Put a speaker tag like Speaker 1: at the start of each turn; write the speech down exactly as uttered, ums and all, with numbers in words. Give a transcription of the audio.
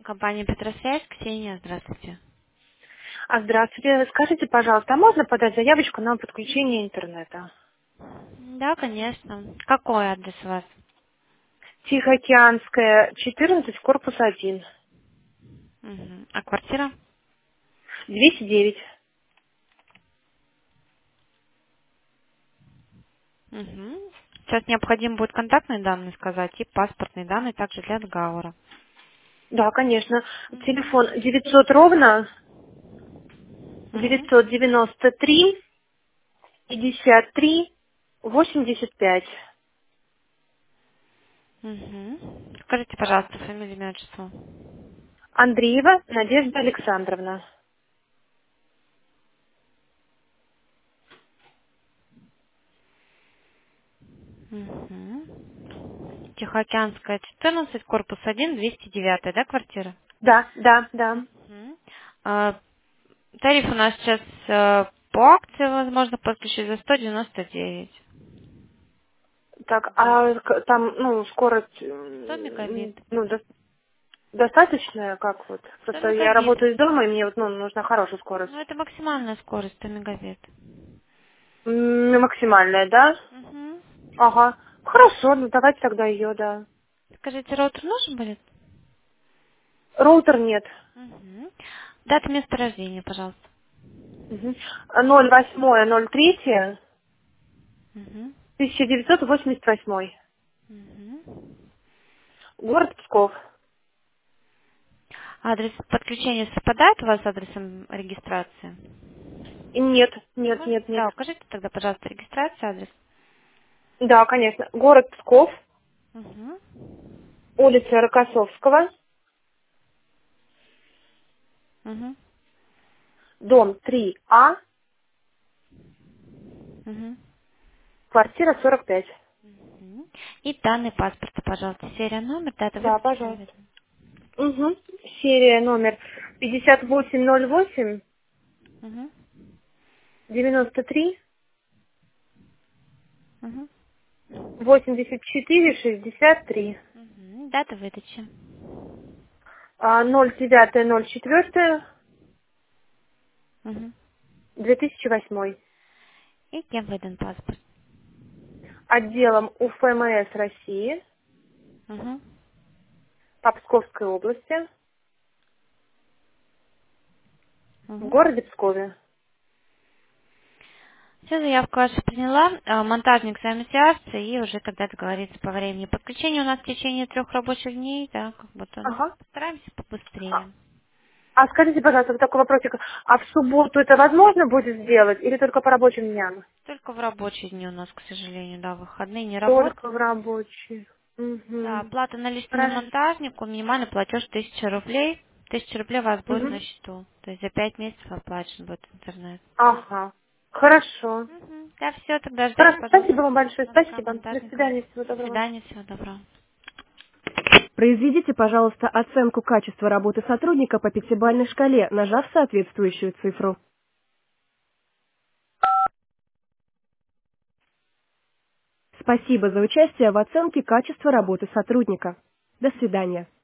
Speaker 1: Компания Петросвязь, Ксения, здравствуйте.
Speaker 2: А, здравствуйте. Скажите, пожалуйста, а можно подать заявочку на подключение интернета?
Speaker 1: Да, конечно. Какой адрес у вас?
Speaker 2: Тихоокеанская, четырнадцать, корпус один,
Speaker 1: Мгм. А квартира?
Speaker 2: двести девять.
Speaker 1: Мгм. Сейчас необходимо будет контактные данные сказать и паспортные данные также для договора.
Speaker 2: Да, конечно.
Speaker 1: Мгм.
Speaker 2: Телефон девятьсот ровно,
Speaker 1: Мгм.
Speaker 2: девятьсот девяносто три, пятьдесят три, восемьдесят пять.
Speaker 1: Мгм. Скажите, пожалуйста, фамилию, имя, отчество.
Speaker 2: Андреева Надежда Александровна.
Speaker 1: Мгм. Тихоокеанская, четырнадцать, корпус один, двести девять, да, квартира?
Speaker 2: Да, да, да.
Speaker 1: Мгм. А, тариф у нас сейчас э, по акции, возможно, подключить за сто девяносто девять.
Speaker 2: Так, а к- там, ну, скорость,
Speaker 1: сто
Speaker 2: м,
Speaker 1: мегабит.
Speaker 2: ну, до- достаточная, как вот?
Speaker 1: сто
Speaker 2: Просто я
Speaker 1: мегабит.
Speaker 2: работаю из дома, и мне вот, ну, нужна хорошая скорость.
Speaker 1: Ну, это максимальная скорость, сто мегабит.
Speaker 2: М, Максимальная, да?
Speaker 1: Угу.
Speaker 2: Ага. Хорошо, ну давайте тогда ее, да.
Speaker 1: Скажите, роутер нужен будет?
Speaker 2: Роутер нет.
Speaker 1: Угу. Дата места рождения, пожалуйста.
Speaker 2: Мгм. ноль восемь ноль три
Speaker 1: Угу.
Speaker 2: тысяча девятьсот восемьдесят восемь.
Speaker 1: Угу.
Speaker 2: Город Псков.
Speaker 1: Адрес подключения совпадает у вас с адресом регистрации?
Speaker 2: И нет, нет,
Speaker 1: Может?
Speaker 2: нет, нет.
Speaker 1: Да, укажите тогда, пожалуйста, регистрацию, адрес.
Speaker 2: Да, конечно. Город Псков,
Speaker 1: Угу.
Speaker 2: улица Рокоссовского,
Speaker 1: Угу.
Speaker 2: дом три А,
Speaker 1: Угу.
Speaker 2: квартира сорок пять.
Speaker 1: Угу. И данные паспорта, пожалуйста. Серия, номер, дата
Speaker 2: Да,
Speaker 1: выпуска,
Speaker 2: пожалуйста.
Speaker 1: наверное.
Speaker 2: Угу. Серия номер пятьдесят восемь ноль восемь
Speaker 1: Угу.
Speaker 2: девяносто три
Speaker 1: Угу.
Speaker 2: восемьдесят четыре шестьдесят три.
Speaker 1: Угу. Дата выдачи.
Speaker 2: А, ноль девять ноль четыре
Speaker 1: Угу.
Speaker 2: две тысячи восьмой.
Speaker 1: И кем выдан паспорт?
Speaker 2: Отделом УФМС России
Speaker 1: Угу.
Speaker 2: по Псковской области в
Speaker 1: Угу.
Speaker 2: городе Пскове.
Speaker 1: Все, заявку вашу приняла. А, Монтажник с вами свяжется и уже когда договорится по времени. Подключение у нас в течение трех рабочих дней, да, как бы то, ну,
Speaker 2: Ага.
Speaker 1: постараемся
Speaker 2: А,
Speaker 1: побыстрее.
Speaker 2: а скажите, пожалуйста, вот такой вопросик. А в субботу это возможно будет сделать или только по рабочим дням?
Speaker 1: Только в рабочие дни у нас, к сожалению, да, выходные не
Speaker 2: Только в
Speaker 1: работаем.
Speaker 2: рабочие.
Speaker 1: Да,
Speaker 2: Угу.
Speaker 1: оплата наличными
Speaker 2: Хорошо.
Speaker 1: монтажнику, минимальный платеж тысяча рублей. Тысяча рублей у вас будет
Speaker 2: Угу.
Speaker 1: на счету. То есть за пять месяцев оплачен будет интернет.
Speaker 2: Ага. Хорошо.
Speaker 1: Мгм. Да, все, тогда ждем,
Speaker 2: Хорошо. Спасибо
Speaker 1: пожалуйста,
Speaker 2: вам большое.
Speaker 1: звонка
Speaker 2: Спасибо. До
Speaker 1: монтажника.
Speaker 2: свидания. Всего
Speaker 1: До
Speaker 2: доброго.
Speaker 1: свидания, всего доброго.
Speaker 2: Произведите, пожалуйста, оценку качества работы сотрудника по пятибалльной шкале, нажав соответствующую цифру. Спасибо за участие в оценке качества работы сотрудника. До свидания.